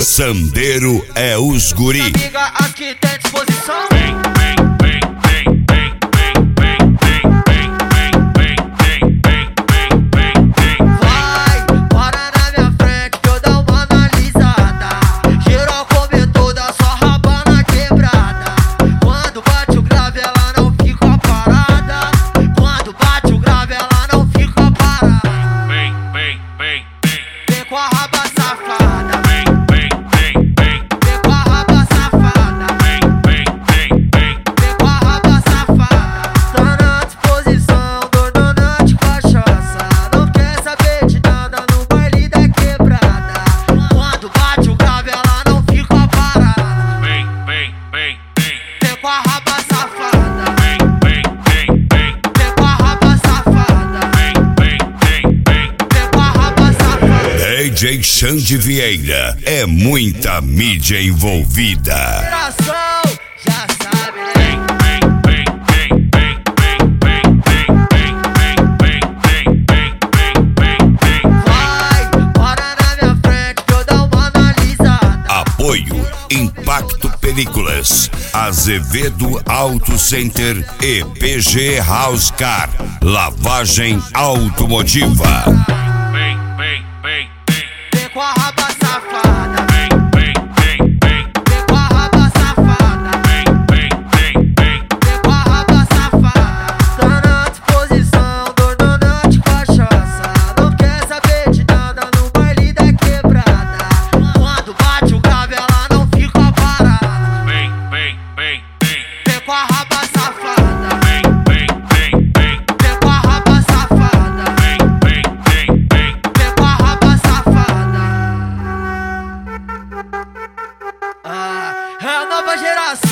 Sandeiro é os guri. Amiga, aqui tem disposição. DJ Xande Vieira, é muita mídia envolvida. Geração, já sabe, né? Vai, bora na minha frente que eu dar uma analisada. Apoio Impacto Películas, Azevedo Auto Center e PG House Car, lavagem automotiva. Vem com a raba safada. Vem com a raba safada. Vem com a raba safada. Tá na disposição, dona de cachaça. Não quer saber de nada no baile da quebrada. Quando bate o grave ela não fica parada. Vem com a raba safada. Vem com a raba safada. Vem com a raba safada. É a nova geração.